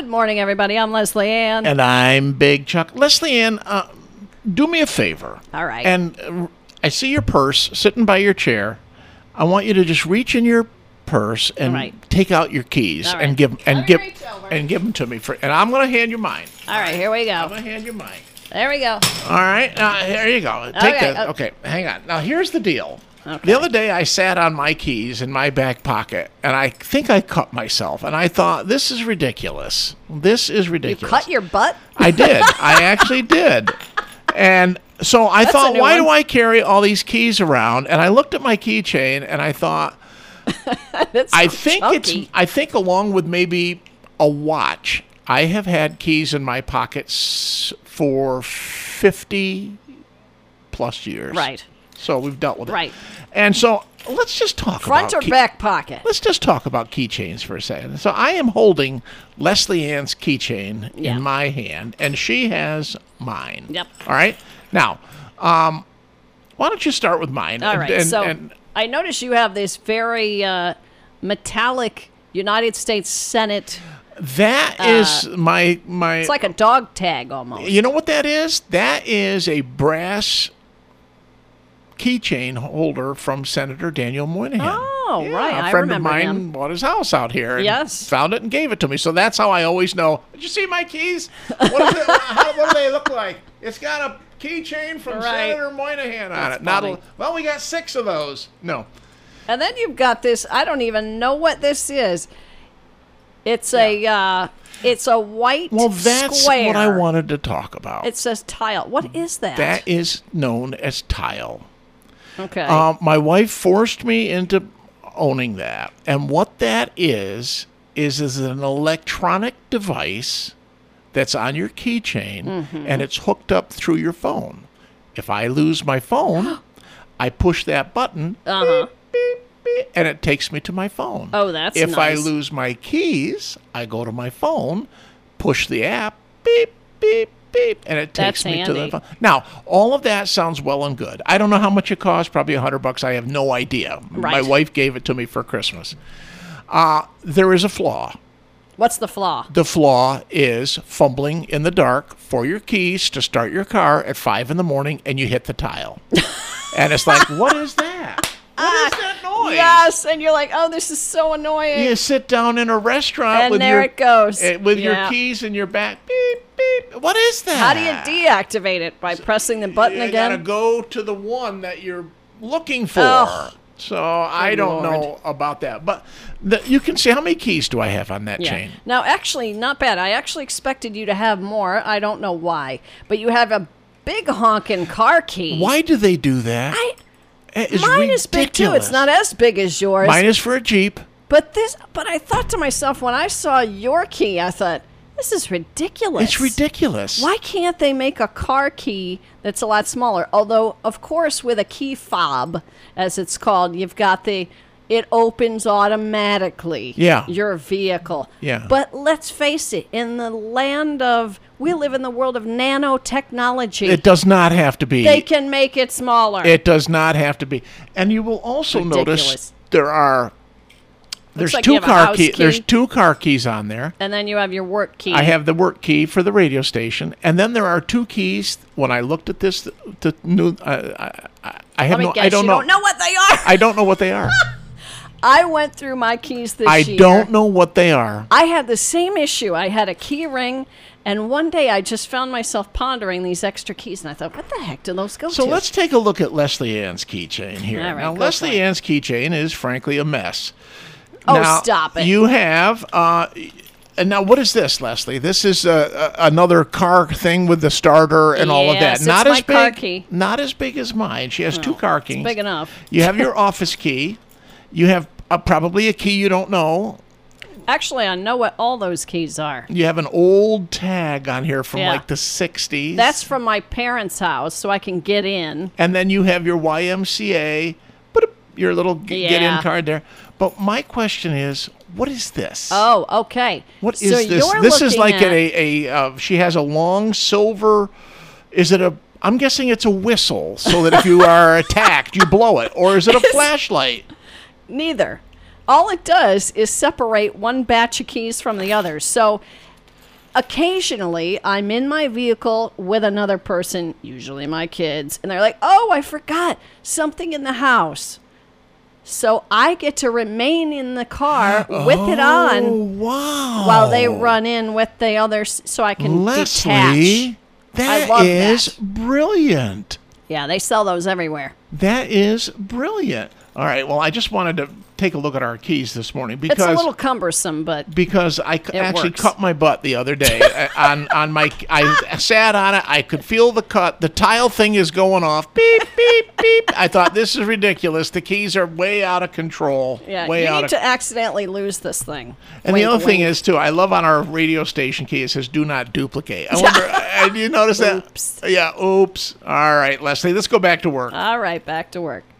Good morning, everybody. I'm Leslie Ann. And I'm Big Chuck. Leslie Ann, do me a favor. All right. And I see your purse sitting by your chair. I want you to just reach in your purse and take out your keys and give them to me and I'm going to hand you mine. All right, here we go. I'm going to hand you mine. There we go. All right, here you go. Take that. Okay, hang on. Now here's the deal. Okay. The other day I sat on my keys in my back pocket, and I think I cut myself, and I thought, this is ridiculous. This is ridiculous. You cut your butt? I did. I actually did. And so I thought, why do I carry all these keys around? And I looked at my keychain, and I thought, I think along with maybe a watch, I have had keys in my pockets for 50 plus years. Right. So we've dealt with it. Right. And so let's just talk about... Front or back pocket? Let's just talk about keychains for a second. So I am holding Leslie Ann's keychain in my hand, and she has mine. Yep. All right? Now, why don't you start with mine? All right. And I notice you have this very metallic United States Senate... That is my... It's like a dog tag almost. You know what that is? That is a brass... keychain holder from Senator Daniel Moynihan. Oh, yeah, right. A friend of mine bought his house out here and found it and gave it to me. So that's how I always know. Did you see my keys? What do they look like? It's got a keychain from Senator Moynihan on it. Well, we got 6 of those. No. And then you've got this. I don't even know what this is. It's it's a white square. Well, that's what I wanted to talk about. It says tile. What is that? That is known as tile. Okay. My wife forced me into owning that. And what that is an electronic device that's on your keychain, and it's hooked up through your phone. If I lose my phone, I push that button, beep, beep, beep, and it takes me to my phone. Oh, that's nice. If I lose my keys, I go to my phone, push the app, beep, beep, beep, and it takes me to the phone. Now, all of that sounds well and good. I don't know how much it costs, probably $100. I have no idea. Right. My wife gave it to me for Christmas. There is a flaw. What's the flaw? The flaw is fumbling in the dark for your keys to start your car at 5 in the morning, and you hit the tile. And it's like, what is that? What is that noise? Yes, and you're like, oh, this is so annoying. You sit down in a restaurant and there it goes. With your keys in your back. Beep, beep. What is that? How do you deactivate it? By pressing the button again? You got to go to the one that you're looking for. Oh, so I don't know about that. But you can see, how many keys do I have on that chain? Now, actually, not bad. I actually expected you to have more. I don't know why. But you have a big honking car key. Why do they do that? Mine is big too. It's not as big as yours. Mine is for a Jeep. But I thought to myself, when I saw your key, I thought, this is ridiculous. It's ridiculous. Why can't they make a car key that's a lot smaller? Although, of course, with a key fob, as it's called, you've got it opens automatically. Yeah. Your vehicle. Yeah. But let's face it, we live in the world of nanotechnology. It does not have to be. They can make it smaller. It does not have to be. And you will also notice there's two car keys on there. And then you have your work key. I have the work key for the radio station. And then there are 2 keys. When I looked at this, I don't know what they are. I don't know what they are. I went through my keys this year. I don't know what they are. I had the same issue. I had a key ring, and one day I just found myself pondering these extra keys, and I thought, what the heck do those go to? So let's take a look at Leslie Ann's keychain here. All right, now, Leslie Ann's keychain is, frankly, a mess. Oh, stop it. You have... and now, what is this, Leslie? This is another car thing with the starter and all of that. It's my car key. Not as big as mine. She has 2 car keys. It's big enough. You have your office key. You have probably a key you don't know. Actually, I know what all those keys are. You have an old tag on here from like the 60s. That's from my parents' house, so I can get in. And then you have your YMCA, your little get-in card there. But my question is, what is this? Oh, okay. What is this? This is like she has a long silver, I'm guessing it's a whistle, so that if you are attacked, you blow it. Or is it a flashlight? Neither. All it does is separate one batch of keys from the others. So occasionally I'm in my vehicle with another person, usually my kids, and they're like, oh, I forgot something in the house. So I get to remain in the car with it on while they run in with the others so I can Leslie, detach. That is brilliant. Yeah, they sell those everywhere. That is brilliant. All right, well, I just wanted to take a look at our keys this morning because it's a little cumbersome, but because I actually cut my butt the other day on my. I sat on it. I could feel the cut. The tile thing is going off. Beep beep beep. I thought this is ridiculous. The keys are way out of control. Yeah, way you out need of to accidentally lose this thing. And the other thing is too, I love on our radio station key it says "Do not duplicate." I wonder. Do you notice that? Oops. Yeah. Oops. All right, Leslie. Let's go back to work. All right, back to work.